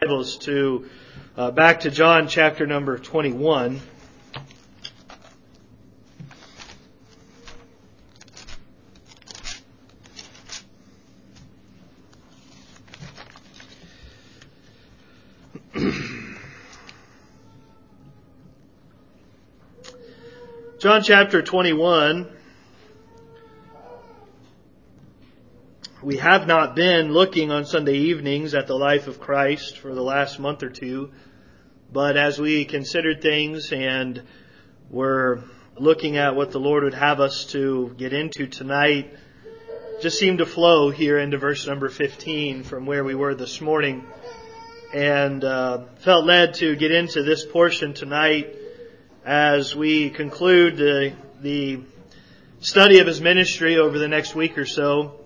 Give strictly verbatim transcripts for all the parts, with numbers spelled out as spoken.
Bibles to uh, back to John chapter number twenty-one. John chapter twenty-one. We have not been looking on Sunday evenings at the life of Christ for the last month or two, but as we considered things and were looking at what the Lord would have us to get into tonight, just seemed to flow here into verse number fifteen from where we were this morning, and uh, felt led to get into this portion tonight as we conclude the, the study of His ministry over the next week or so.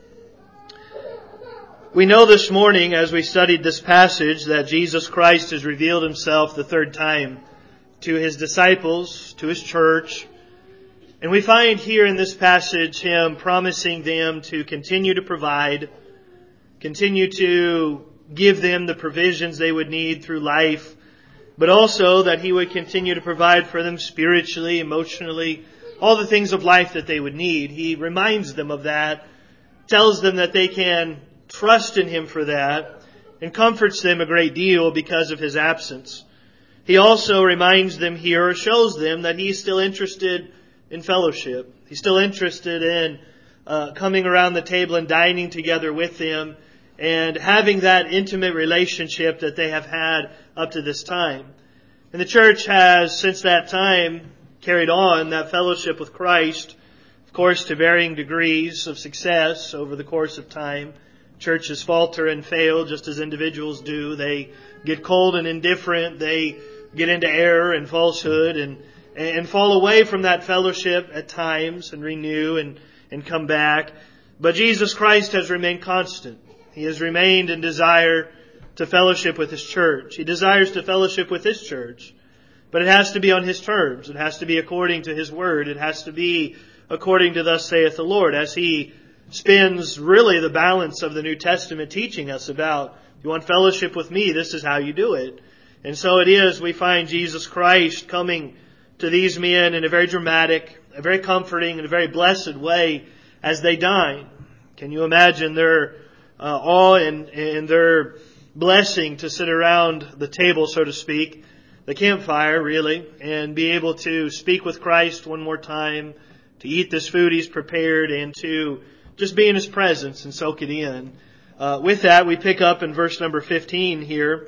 We know this morning, as we studied this passage, that Jesus Christ has revealed Himself the third time to His disciples, to His church. And we find here in this passage Him promising them to continue to provide, continue to give them the provisions they would need through life, but also that He would continue to provide for them spiritually, emotionally, all the things of life that they would need. He reminds them of that, tells them that they can trust in Him for that, and comforts them a great deal because of His absence. He also reminds them here, or shows them, that He's still interested in fellowship. He's still interested in uh, coming around the table and dining together with them and having that intimate relationship that they have had up to this time. And the church has, since that time, carried on that fellowship with Christ, of course, to varying degrees of success over the course of time. Churches falter and fail just as individuals do. They get cold and indifferent. They get into error and falsehood and, and fall away from that fellowship at times and renew and, and come back. But Jesus Christ has remained constant. He has remained in desire to fellowship with His church. He desires to fellowship with His church. But it has to be on His terms. It has to be according to His word. It has to be according to thus saith the Lord, as He spends really the balance of the New Testament teaching us about, if you want fellowship with me, this is how you do it. And so it is, we find Jesus Christ coming to these men in a very dramatic, a very comforting, and a very blessed way as they dine. Can you imagine their uh, awe and, and their blessing to sit around the table, so to speak, the campfire, really, and be able to speak with Christ one more time, to eat this food He's prepared, and to just be in His presence and soak it in. Uh, with that, we pick up in verse number fifteen here.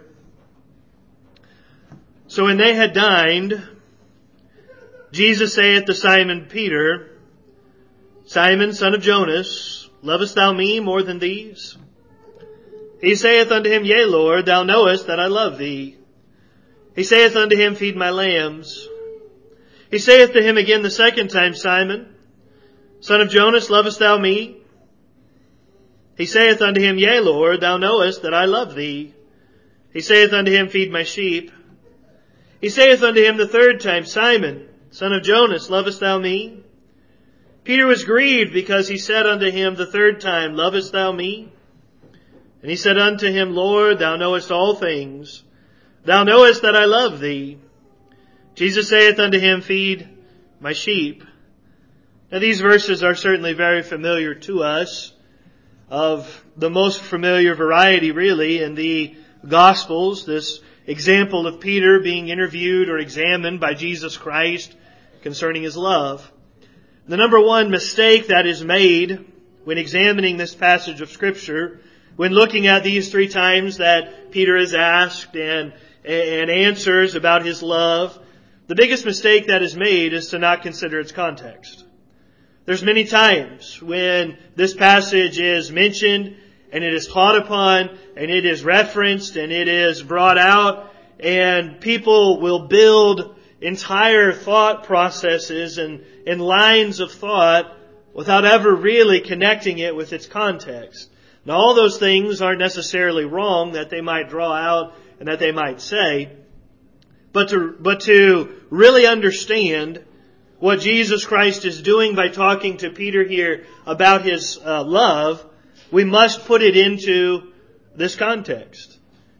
So when they had dined, Jesus saith to Simon Peter, Simon, son of Jonas, lovest thou me more than these? He saith unto him, Yea, Lord, thou knowest that I love thee. He saith unto him, Feed my lambs. He saith to him again the second time, Simon, son of Jonas, lovest thou me? He saith unto him, Yea, Lord, thou knowest that I love thee. He saith unto him, Feed my sheep. He saith unto him the third time, Simon, son of Jonas, lovest thou me? Peter was grieved because he said unto him the third time, Lovest thou me? And he said unto him, Lord, thou knowest all things. Thou knowest that I love thee. Jesus saith unto him, Feed my sheep. Now these verses are certainly very familiar to us, of the most familiar variety really in the Gospels, this example of Peter being interviewed or examined by Jesus Christ concerning His love. The number one mistake that is made when examining this passage of Scripture, when looking at these three times that Peter is asked and, and answers about his love, the biggest mistake that is made is to not consider its context. There's many times when this passage is mentioned and it is taught upon and it is referenced and it is brought out, and people will build entire thought processes and, and lines of thought without ever really connecting it with its context. Now all those things aren't necessarily wrong that they might draw out and that they might say, but to, but to really understand what Jesus Christ is doing by talking to Peter here about His uh, love, we must put it into this context.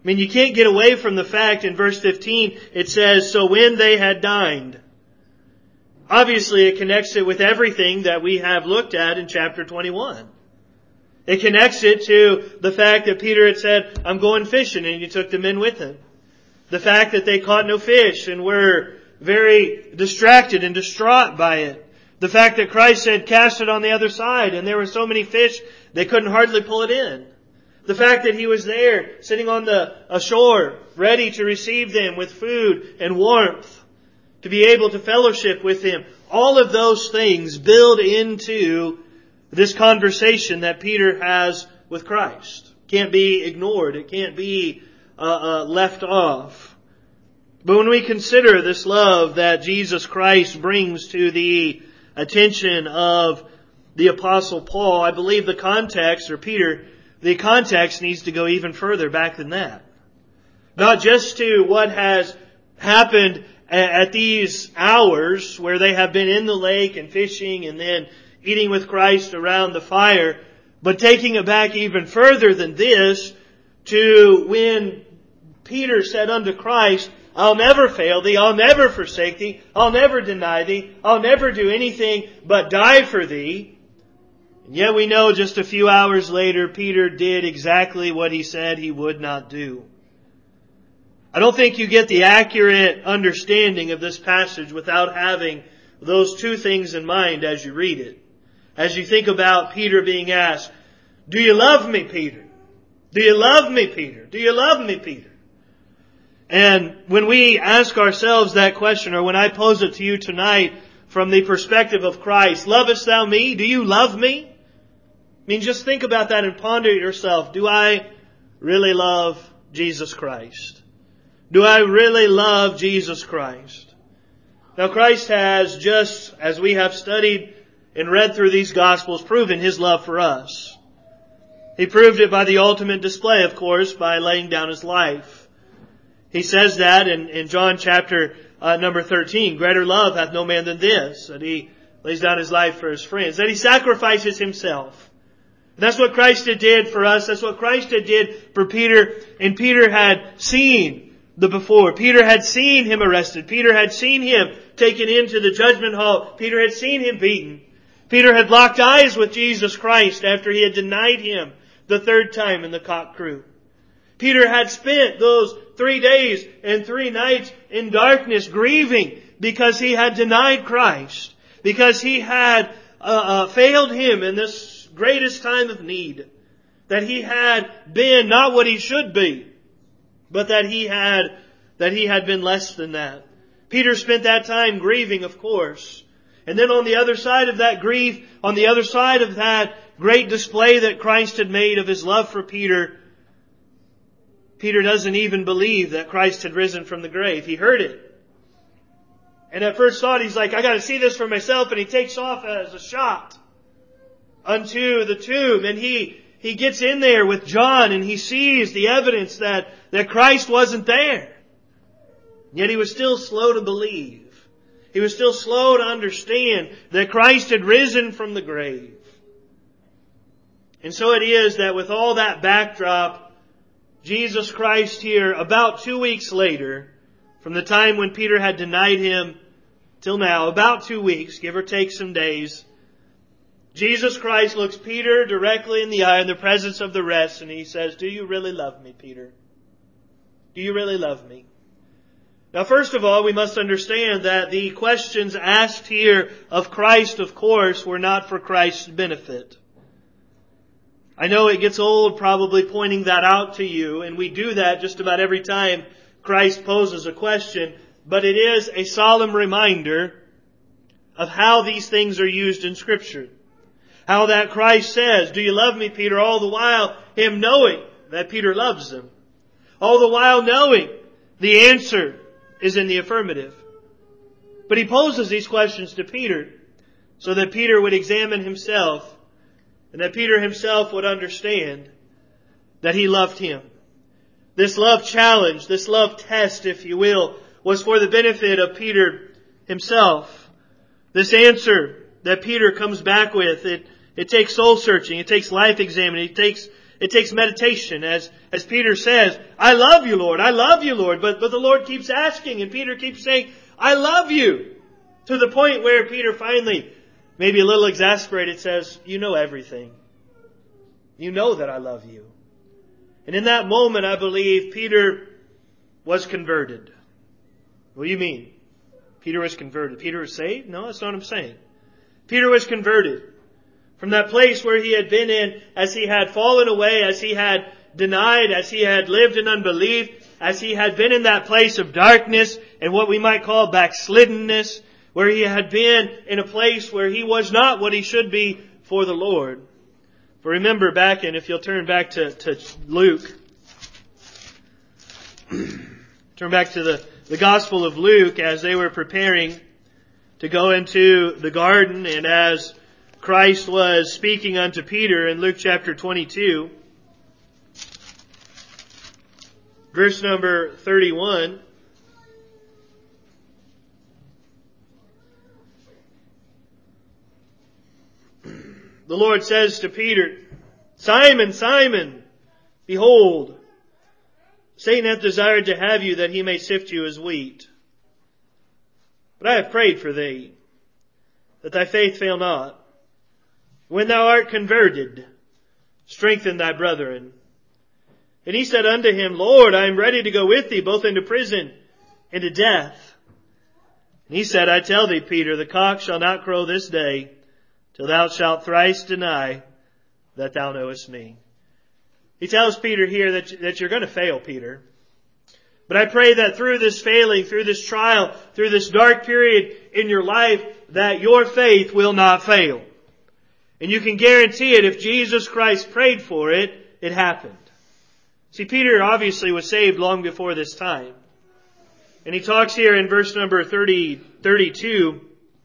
I mean, you can't get away from the fact in verse fifteen, it says, so when they had dined. Obviously, it connects it with everything that we have looked at in chapter twenty-one. It connects it to the fact that Peter had said, I'm going fishing, and he took the men with him. The fact that they caught no fish and were very distracted and distraught by it. The fact that Christ said, cast it on the other side, and there were so many fish, they couldn't hardly pull it in. The fact that He was there, sitting on the ashore, ready to receive them with food and warmth, to be able to fellowship with Him. All of those things build into this conversation that Peter has with Christ. Can't be ignored. It can't be uh, uh, left off. But when we consider this love that Jesus Christ brings to the attention of the Apostle Paul, I believe the context, or Peter, the context needs to go even further back than that. Not just to what has happened at these hours where they have been in the lake and fishing and then eating with Christ around the fire, but taking it back even further than this to when Peter said unto Christ, I'll never fail Thee, I'll never forsake Thee, I'll never deny Thee, I'll never do anything but die for Thee. And yet we know just a few hours later, Peter did exactly what he said he would not do. I don't think you get the accurate understanding of this passage without having those two things in mind as you read it. As you think about Peter being asked, do you love me, Peter? Do you love me, Peter? Do you love me, Peter? And when we ask ourselves that question, or when I pose it to you tonight from the perspective of Christ, lovest thou me? Do you love me? I mean, just think about that and ponder it yourself. Do I really love Jesus Christ? Do I really love Jesus Christ? Now, Christ has, just as we have studied and read through these Gospels, proven His love for us. He proved it by the ultimate display, of course, by laying down His life. He says that in, in John chapter uh, number thirteen, greater love hath no man than this, that He lays down His life for His friends, that He sacrifices Himself. That's what Christ did for us. That's what Christ did for Peter. And Peter had seen the before. Peter had seen Him arrested. Peter had seen Him taken into the judgment hall. Peter had seen Him beaten. Peter had locked eyes with Jesus Christ after he had denied Him the third time in the cock crew. Peter had spent those three days and three nights in darkness grieving because he had denied Christ, because he had uh, uh, failed Him in this greatest time of need, that he had been not what he should be, but that he had that he had been less than that. Peter spent that time grieving, of course. And then on the other side of that grief, on the other side of that great display that Christ had made of His love for Peter, Peter doesn't even believe that Christ had risen from the grave. He heard it. And at first thought, he's like, I got to see this for myself. And he takes off as a shot unto the tomb. And he, he gets in there with John and he sees the evidence that, that Christ wasn't there. Yet he was still slow to believe. He was still slow to understand that Christ had risen from the grave. And so it is that with all that backdrop, Jesus Christ here, about two weeks later, from the time when Peter had denied Him till now, about two weeks, give or take some days, Jesus Christ looks Peter directly in the eye in the presence of the rest, and He says, do you really love me, Peter? Do you really love me? Now, first of all, we must understand that the questions asked here of Christ, of course, were not for Christ's benefit. I know it gets old probably pointing that out to you, and we do that just about every time Christ poses a question, but it is a solemn reminder of how these things are used in Scripture. How that Christ says, do you love me, Peter? All the while, Him knowing that Peter loves Him. All the while knowing the answer is in the affirmative. But He poses these questions to Peter so that Peter would examine himself and that Peter himself would understand that he loved him. This love challenge, this love test, if you will, was for the benefit of Peter himself. This answer that Peter comes back with, it, it takes soul searching, it takes life examining, it takes It takes meditation. As, as Peter says, I love you, Lord. I love you, Lord. But, but the Lord keeps asking, and Peter keeps saying, I love you. To the point where Peter finally, maybe a little exasperated, says, you know everything. You know that I love you. And in that moment, I believe Peter was converted. What do you mean? Peter was converted. Peter was saved? No, that's not what I'm saying. Peter was converted from that place where he had been in, as he had fallen away, as he had denied, as he had lived in unbelief, as he had been in that place of darkness and what we might call backsliddenness, where he had been in a place where he was not what he should be for the Lord. For remember back in, if you'll turn back to, to Luke, turn back to the, the Gospel of Luke as they were preparing to go into the garden, and as Christ was speaking unto Peter in Luke chapter twenty-two, verse number thirty-one. The Lord says to Peter, Simon, Simon, behold, Satan hath desired to have you that he may sift you as wheat. But I have prayed for thee, that thy faith fail not. When thou art converted, strengthen thy brethren. And he said unto him, Lord, I am ready to go with thee, both into prison and to death. And he said, I tell thee, Peter, the cock shall not crow this day, till thou shalt thrice deny that thou knowest me. He tells Peter here that, that you're going to fail, Peter. But I pray that through this failing, through this trial, through this dark period in your life, that your faith will not fail. And you can guarantee it, if Jesus Christ prayed for it, it happened. See, Peter obviously was saved long before this time. And he talks here in verse number thirty, thirty-two,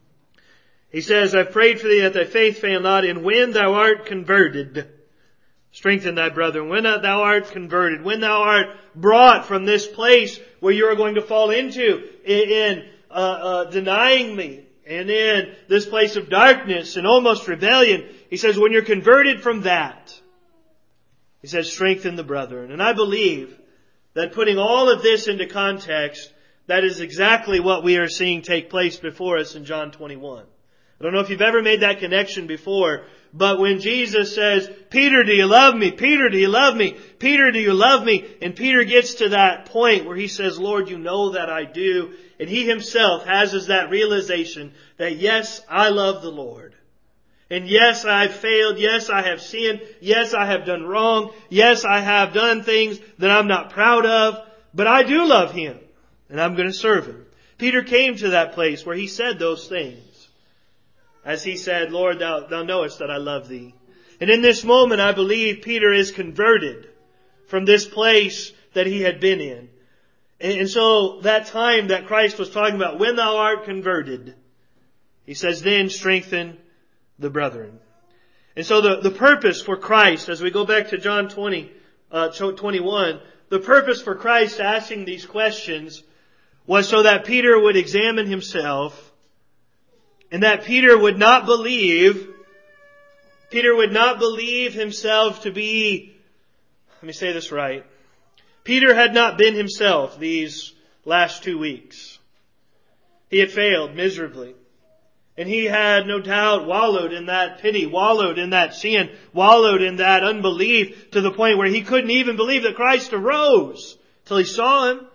he says, I've prayed for thee that thy faith fail not, and when thou art converted, strengthen thy brethren. When thou art converted, when thou art brought from this place where you are going to fall into in, in uh, uh, denying me, and in this place of darkness and almost rebellion, he says, when you're converted from that, he says, strengthen the brethren. And I believe that putting all of this into context, that is exactly what we are seeing take place before us in John twenty-one. I don't know if you've ever made that connection before, but when Jesus says, Peter, do you love me? Peter, do you love me? Peter, do you love me? And Peter gets to that point where he says, Lord, you know that I do. And he himself has as that realization that yes, I love the Lord. And yes, I've failed. Yes, I have sinned. Yes, I have done wrong. Yes, I have done things that I'm not proud of. But I do love Him. And I'm going to serve Him. Peter came to that place where he said those things. As he said, Lord, thou, thou knowest that I love thee. And in this moment, I believe Peter is converted from this place that he had been in. And, and so that time that Christ was talking about, when thou art converted, he says, then strengthen the brethren. And so the, the purpose for Christ, as we go back to John twenty, uh, twenty-one, the purpose for Christ asking these questions was so that Peter would examine himself, and that Peter would not believe, Peter would not believe himself to be, let me say this right. Peter had not been himself these last two weeks. He had failed miserably. And he had no doubt wallowed in that pity, wallowed in that sin, wallowed in that unbelief to the point where he couldn't even believe that Christ arose till he saw Him.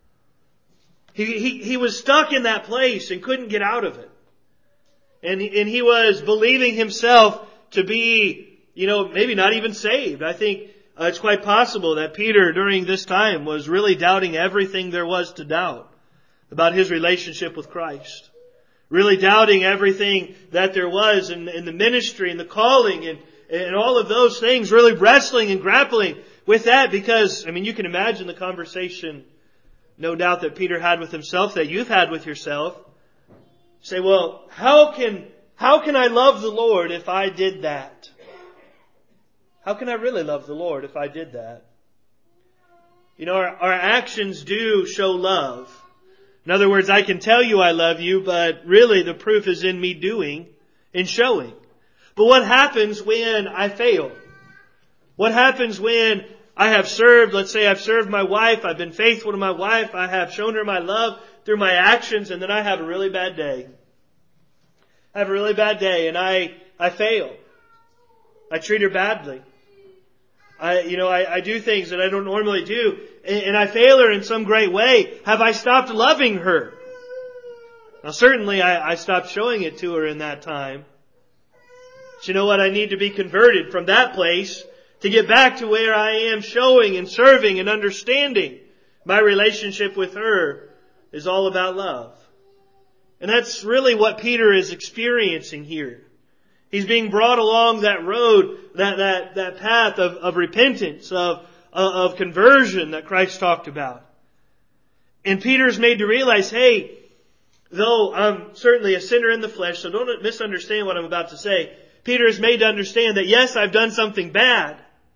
He, he, he was stuck in that place and couldn't get out of it. And he, and he was believing himself to be, you know, maybe not even saved. I think uh, it's quite possible that Peter during this time was really doubting everything there was to doubt about his relationship with Christ. Really doubting everything that there was in, in the ministry and the calling and, and all of those things. Really wrestling and grappling with that because, I mean, you can imagine the conversation, no doubt, that Peter had with himself, that you've had with yourself. Say, well, how can, how can I love the Lord if I did that? How can I really love the Lord if I did that? You know, our, our actions do show love. In other words, I can tell you I love you, but really the proof is in me doing and showing. But what happens when I fail? What happens when I have served, let's say I've served my wife, I've been faithful to my wife, I have shown her my love through my actions, and then I have a really bad day. I have a really bad day and I, I fail. I treat her badly. I, you know, I, I do things that I don't normally do, and, and I fail her in some great way. Have I stopped loving her? Now certainly I, I stopped showing it to her in that time. But you know what? I need to be converted from that place to get back to where I am showing and serving and understanding. My relationship with her is all about love. And that's really what Peter is experiencing here. He's being brought along that road, that, that, that path of, of repentance, of, of conversion that Christ talked about. And Peter's made to realize, hey, though I'm certainly a sinner in the flesh, so don't misunderstand what I'm about to say. Peter is made to understand that yes, I've done something bad,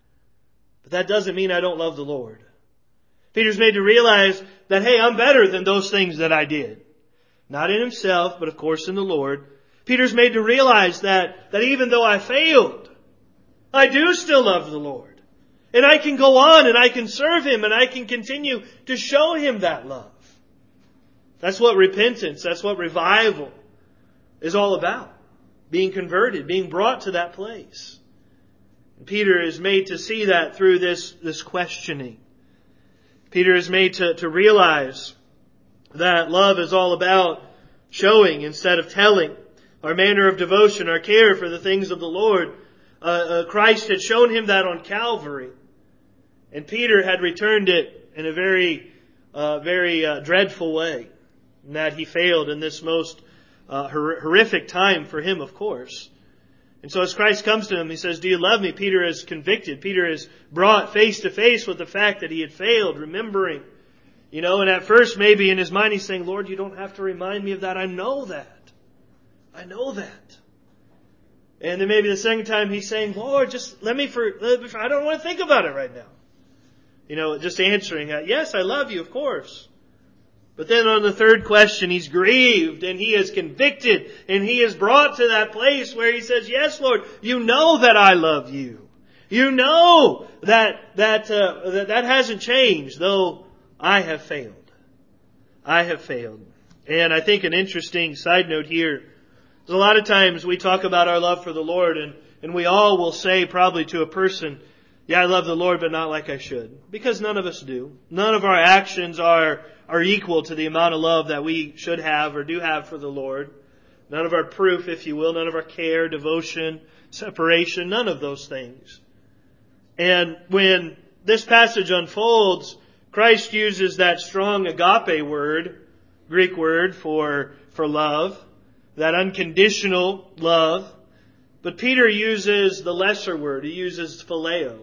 but that doesn't mean I don't love the Lord. Peter's made to realize that, hey, I'm better than those things that I did. Not in himself, but of course in the Lord. Peter's made to realize that, that even though I failed, I do still love the Lord. And I can go on and I can serve Him and I can continue to show Him that love. That's what repentance, that's what revival is all about. Being converted, being brought to that place. And Peter is made to see that through this, this questioning. Peter is made to, to realize that love is all about showing instead of telling. Our manner of devotion, our care for the things of the Lord. Uh, uh, Christ had shown him that on Calvary. And Peter had returned it in a very, uh, very uh, dreadful way. In that he failed in this most uh, hor- horrific time for him, of course. And so as Christ comes to him, He says, do you love me? Peter is convicted. Peter is brought face to face with the fact that he had failed, remembering. You know, and at first maybe in his mind he's saying, Lord, you don't have to remind me of that. I know that. I know that. And then maybe the second time he's saying, Lord, just let me for, let me for I don't want to think about it right now. You know, just answering that, yes, I love you, of course. But then on the third question, he's grieved and he is convicted and he is brought to that place where he says, yes, Lord, you know that I love you. You know that, that, uh, that, that hasn't changed, though I have failed. I have failed. And I think an interesting side note here, a lot of times we talk about our love for the Lord and, and we all will say probably to a person, yeah, I love the Lord, but not like I should. Because none of us do. None of our actions are, are equal to the amount of love that we should have or do have for the Lord. None of our proof, if you will, none of our care, devotion, separation, none of those things. And when this passage unfolds, Christ uses that strong agape word, Greek word for, for love. That unconditional love. But Peter uses the lesser word. He uses phileo.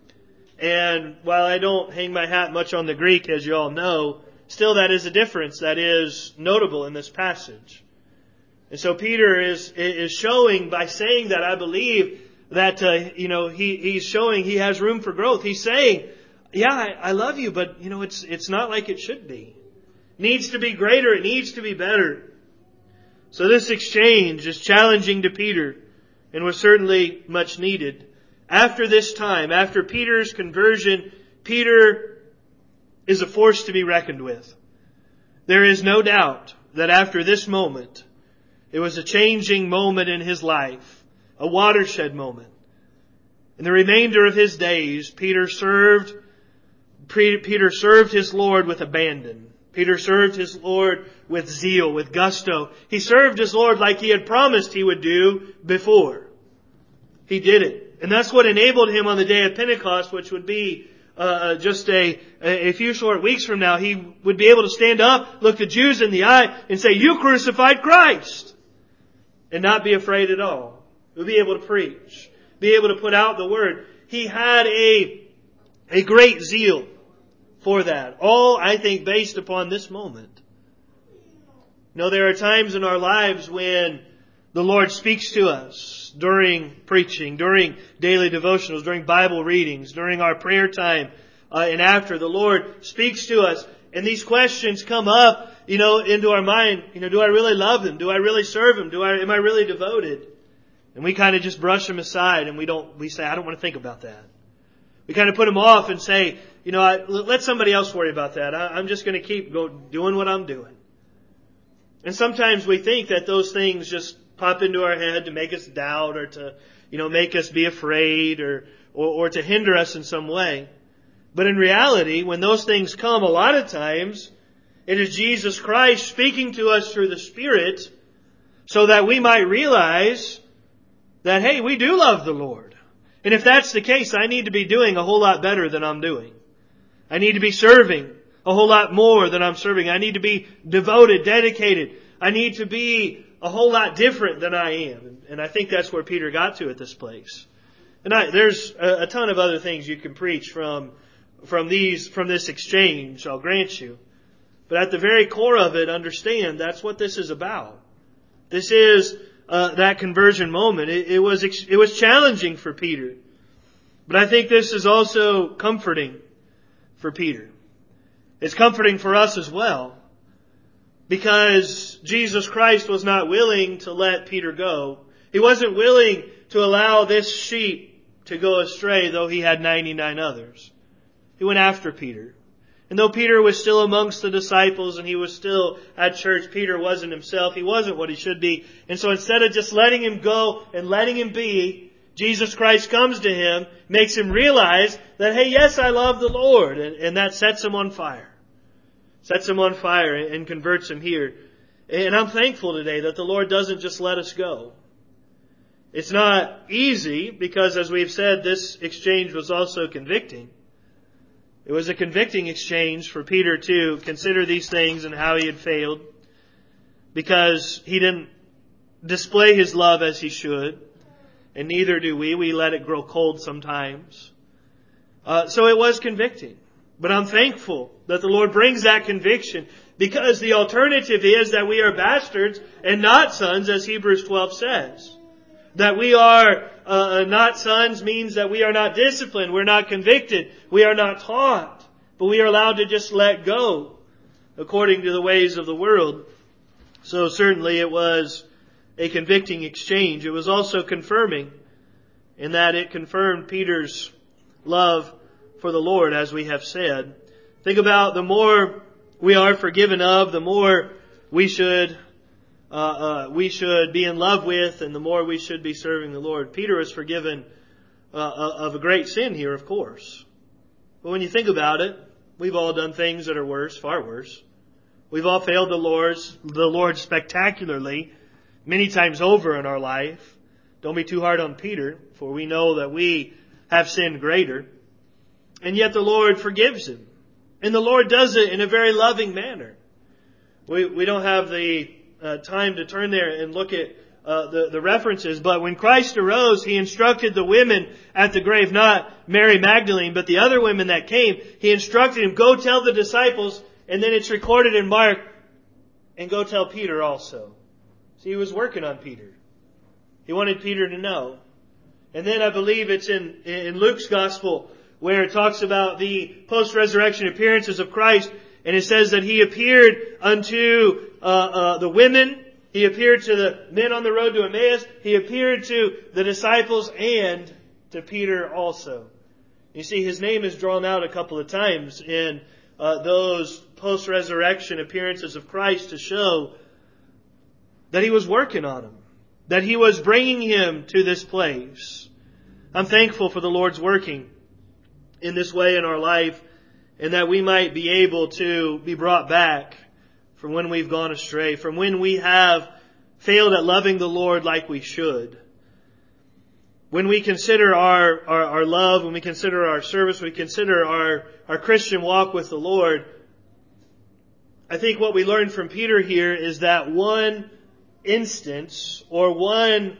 And while I don't hang my hat much on the Greek, as you all know, still that is a difference that is notable in this passage. And so Peter is is showing by saying that, I believe, that, uh, you know, he, he's showing he has room for growth. He's saying, yeah, I, I love you, but, you know, it's it's not like it should be. It needs to be greater. It needs to be better. So this exchange is challenging to Peter and was certainly much needed. After this time, after Peter's conversion, Peter is a force to be reckoned with. There is no doubt that after this moment, it was a changing moment in his life, a watershed moment. In the remainder of his days, Peter served, Peter served his Lord with abandon. Peter served his Lord with zeal, with gusto. He served his Lord like he had promised he would do before. He did it. And that's what enabled him on the day of Pentecost, which would be uh, just a, a few short weeks from now. He would be able to stand up, look the Jews in the eye, and say, you crucified Christ. And not be afraid at all. He'll be able to preach. Be able to put out the word. He had a, a great zeal for that. All, I think, based upon this moment. You know, there are times in our lives when the Lord speaks to us during preaching, during daily devotionals, during Bible readings, during our prayer time, uh, and after. The Lord speaks to us, and these questions come up, you know, into our mind. You know, do I really love Him? Do I really serve Him? Do I, am I really devoted? And we kind of just brush them aside, and we don't, we say, I don't want to think about that. We kind of put them off and say, you know, I, let somebody else worry about that. I, I'm just going to keep go, doing what I'm doing. And sometimes we think that those things just pop into our head to make us doubt or to, you know, make us be afraid or, or, or to hinder us in some way. But in reality, when those things come, a lot of times, it is Jesus Christ speaking to us through the Spirit so that we might realize that, hey, we do love the Lord. And if that's the case, I need to be doing a whole lot better than I'm doing. I need to be serving a whole lot more than I'm serving. I need to be devoted, dedicated. I need to be a whole lot different than I am. And I think that's where Peter got to at this place. And I, there's a, a ton of other things you can preach from, from these, from this exchange, I'll grant you. But at the very core of it, understand that's what this is about. This is uh, that conversion moment. It, it was it was challenging for Peter, but I think this is also comforting for Peter. It's comforting for us as well, because Jesus Christ was not willing to let Peter go. He wasn't willing to allow this sheep to go astray, though he had ninety-nine others. He went after Peter. And though Peter was still amongst the disciples and he was still at church, Peter wasn't himself. He wasn't what he should be. And so instead of just letting him go and letting him be, Jesus Christ comes to him, makes him realize that, hey, yes, I love the Lord. And, and that sets him on fire. Sets him on fire and converts him here. And I'm thankful today that the Lord doesn't just let us go. It's not easy because, as we've said, this exchange was also convicting. It was a convicting exchange for Peter to consider these things and how he had failed, because he didn't display his love as he should, and neither do we. We let it grow cold sometimes. Uh, so it was convicting. But I'm thankful that the Lord brings that conviction, because the alternative is that we are bastards and not sons, as Hebrews twelve says. That we are uh, not sons means that we are not disciplined, we're not convicted, we are not taught, but we are allowed to just let go according to the ways of the world. So certainly it was a convicting exchange. It was also confirming, in that it confirmed Peter's love for the Lord, as we have said. Think about the more we are forgiven of, the more we should Uh, uh, we should be in love with, and the more we should be serving the Lord. Peter is forgiven uh, of a great sin here, of course. But when you think about it, we've all done things that are worse, far worse. We've all failed the Lord's, the Lord spectacularly many times over in our life. Don't be too hard on Peter, for we know that we have sinned greater. And yet the Lord forgives him. And the Lord does it in a very loving manner. We, we don't have the Uh, time to turn there and look at uh, the, the references. But when Christ arose, He instructed the women at the grave, not Mary Magdalene, but the other women that came. He instructed him, go tell the disciples, and then it's recorded in Mark, and go tell Peter also. See, He was working on Peter. He wanted Peter to know. And then I believe it's in, in Luke's Gospel, where it talks about the post-resurrection appearances of Christ. And it says that He appeared unto uh, uh, the women. He appeared to the men on the road to Emmaus. He appeared to the disciples and to Peter also. You see, His name is drawn out a couple of times in uh, those post-resurrection appearances of Christ to show that He was working on him. That He was bringing him to this place. I'm thankful for the Lord's working in this way in our life, and that we might be able to be brought back from when we've gone astray, from when we have failed at loving the Lord like we should. When we consider our, our, our love, when we consider our service, we consider our, our Christian walk with the Lord, I think what we learn from Peter here is that one instance or one,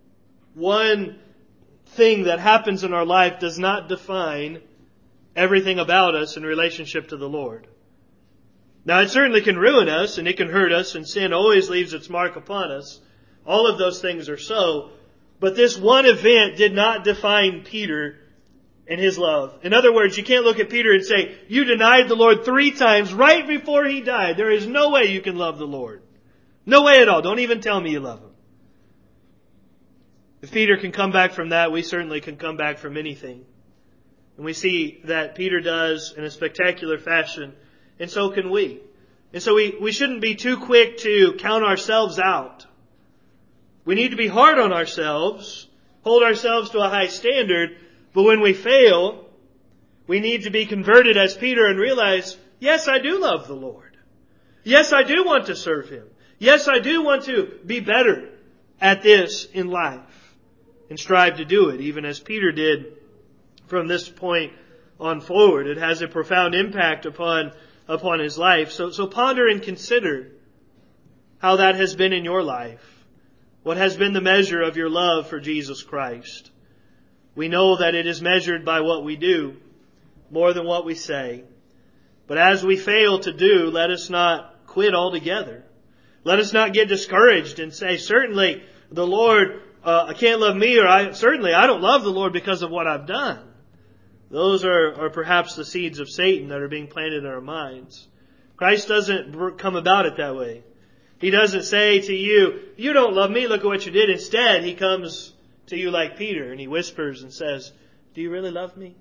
one thing that happens in our life does not define everything about us in relationship to the Lord. Now, it certainly can ruin us and it can hurt us, and sin always leaves its mark upon us. All of those things are so. But this one event did not define Peter and his love. In other words, you can't look at Peter and say, you denied the Lord three times right before He died. There is no way you can love the Lord. No way at all. Don't even tell me you love Him. If Peter can come back from that, we certainly can come back from anything. And we see that Peter does in a spectacular fashion, and so can we. And so we, we shouldn't be too quick to count ourselves out. We need to be hard on ourselves, hold ourselves to a high standard, but when we fail, we need to be converted as Peter and realize, yes, I do love the Lord. Yes, I do want to serve Him. Yes, I do want to be better at this in life and strive to do it, even as Peter did from this point on forward. It has a profound impact upon, upon his life. So, so ponder and consider how that has been in your life. What has been the measure of your love for Jesus Christ? We know that it is measured by what we do more than what we say. But as we fail to do, let us not quit altogether. Let us not get discouraged and say, certainly the Lord uh, can't love me, or I, certainly I don't love the Lord because of what I've done. Those are, are perhaps the seeds of Satan that are being planted in our minds. Christ doesn't come about it that way. He doesn't say to you, you don't love me, look at what you did. Instead, He comes to you like Peter and He whispers and says, do you really love me?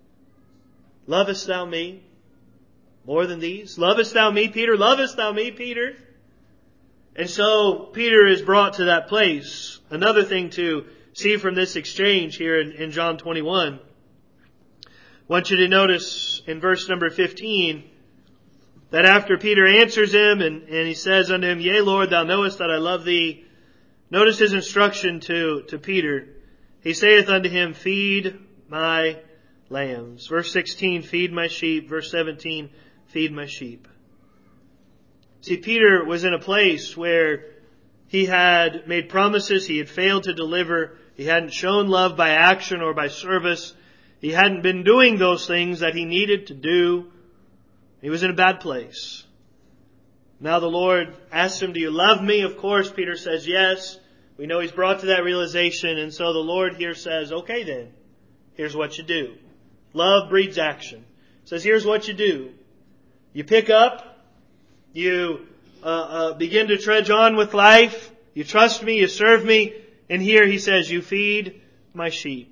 Lovest thou me more than these? Lovest thou me, Peter? Lovest thou me, Peter? And so Peter is brought to that place. Another thing to see from this exchange here in, in John twenty-one. I want you to notice in verse number fifteen that after Peter answers him and, and he says unto him, Yea, Lord, thou knowest that I love thee. Notice his instruction to, to Peter. He saith unto him, Feed my lambs. Verse sixteen, feed my sheep. Verse seventeen, feed my sheep. See, Peter was in a place where he had made promises, he had failed to deliver, he hadn't shown love by action or by service, he hadn't been doing those things that he needed to do. He was in a bad place. Now the Lord asks him, do you love me? Of course, Peter says yes. We know he's brought to that realization, and so the Lord here says, okay then, here's what you do. Love breeds action. He says, here's what you do. You pick up, you uh, uh, begin to trudge on with life, you trust me, you serve me, and here he says, you feed my sheep,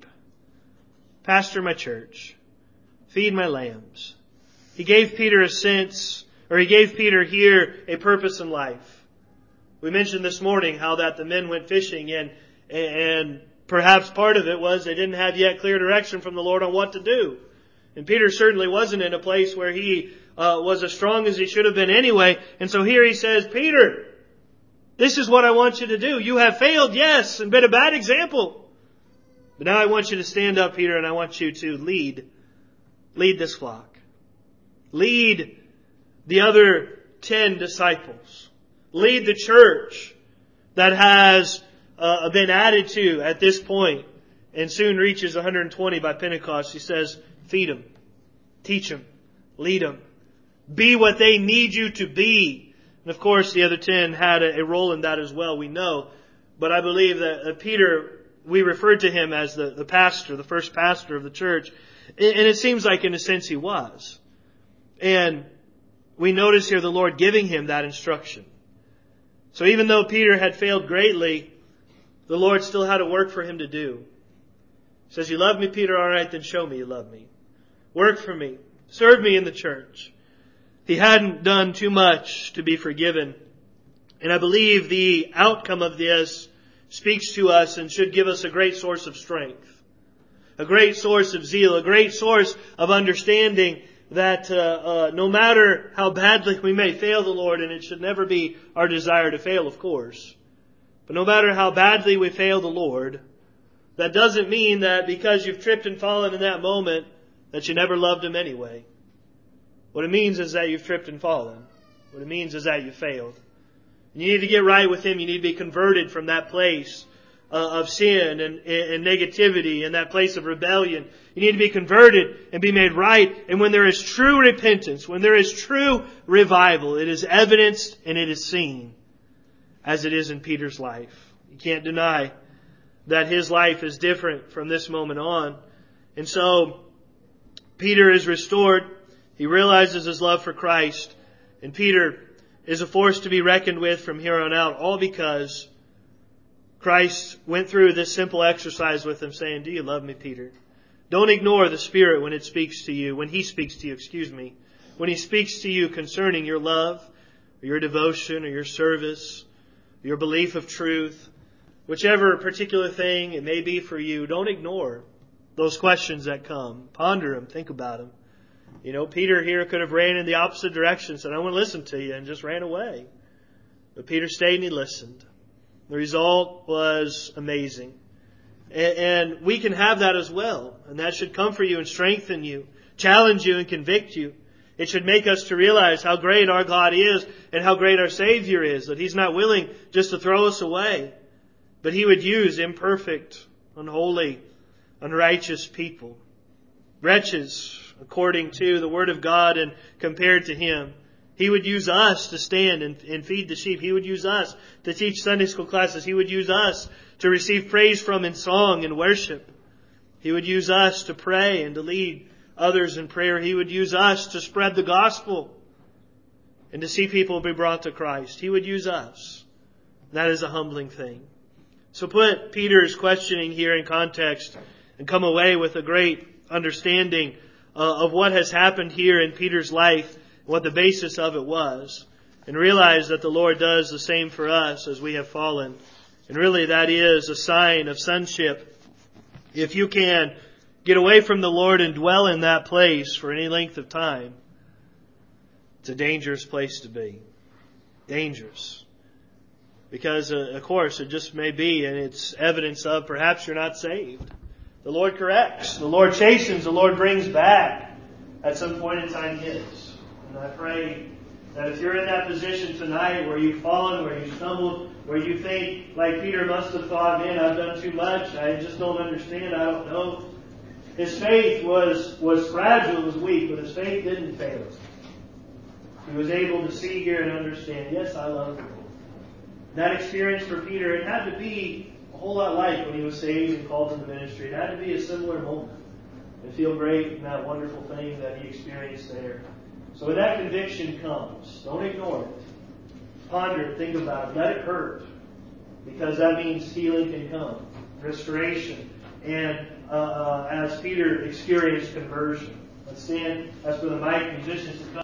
pastor my church, feed my lambs. He gave Peter a sense, or he gave Peter here a purpose in life. We mentioned this morning how that the men went fishing, and and perhaps part of it was they didn't have yet clear direction from the Lord on what to do. And Peter certainly wasn't in a place where he uh, was as strong as he should have been anyway. And so here he says, Peter, this is what I want you to do. You have failed, yes, and been a bad example. But now I want you to stand up, Peter, and I want you to lead. Lead this flock. Lead the other ten disciples. Lead the church that has uh, been added to at this point and soon reaches one hundred twenty by Pentecost. He says, feed them, teach them, lead them, be what they need you to be. And of course, the other ten had a, a role in that as well, we know. But I believe that uh, Peter, we referred to him as the, the pastor, the first pastor of the church. And it seems like in a sense he was. And we notice here the Lord giving him that instruction. So even though Peter had failed greatly, the Lord still had a work for him to do. He says, you love me, Peter? All right, then show me you love me. Work for me. Serve me in the church. He hadn't done too much to be forgiven. And I believe the outcome of this speaks to us and should give us a great source of strength. A great source of zeal. A great source of understanding that uh, uh, no matter how badly we may fail the Lord, and it should never be our desire to fail, of course, but no matter how badly we fail the Lord, that doesn't mean that because you've tripped and fallen in that moment that you never loved Him anyway. What it means is that you've tripped and fallen. What it means is that you failed. And you need to get right with Him. You need to be converted from that place uh, of sin and, and negativity and that place of rebellion. You need to be converted and be made right. And when there is true repentance, when there is true revival, it is evidenced and it is seen, as it is in Peter's life. You can't deny that his life is different from this moment on. And so Peter is restored. He realizes his love for Christ. And Peter is a force to be reckoned with from here on out, all because Christ went through this simple exercise with him saying, do you love me, Peter? Don't ignore the Spirit when it speaks to you, when He speaks to you, excuse me. When He speaks to you concerning your love, or your devotion, or your service, your belief of truth, whichever particular thing it may be for you, don't ignore those questions that come. Ponder them, think about them. You know, Peter here could have ran in the opposite direction, said, I want to listen to you, and just ran away. But Peter stayed and he listened. The result was amazing. And we can have that as well. And that should comfort you and strengthen you, challenge you and convict you. It should make us to realize how great our God is and how great our Savior is. That He's not willing just to throw us away, but He would use imperfect, unholy, unrighteous people. Wretches, according to the Word of God and compared to Him. He would use us to stand and, and feed the sheep. He would use us to teach Sunday school classes. He would use us to receive praise from in song and worship. He would use us to pray and to lead others in prayer. He would use us to spread the gospel and to see people be brought to Christ. He would use us. That is a humbling thing. So put Peter's questioning here in context and come away with a great understanding uh, of what has happened here in Peter's life, what the basis of it was, and realize that the Lord does the same for us as we have fallen. And really that is a sign of sonship. If you can get away from the Lord and dwell in that place for any length of time, it's a dangerous place to be. Dangerous. Because, uh, of course, it just may be, and it's evidence of perhaps you're not saved. The Lord corrects. The Lord chastens. The Lord brings back. At some point in time, He is. And I pray that if you're in that position tonight where you've fallen, where you've stumbled, where you think, like Peter must have thought, man, I've done too much. I just don't understand. I don't know. His faith was, was fragile, it was weak, but his faith didn't fail. He was able to see here and understand, yes, I love the Lord. That experience for Peter, it had to be a whole lot like when he was saved and called to the ministry. It had to be a similar moment. And feel great in that wonderful thing that he experienced there. So when that conviction comes, don't ignore it. Ponder it, think about it, let it hurt. Because that means healing can come, restoration, and uh, uh, as Peter experienced conversion. Let's stand as for the mighty musicians to come.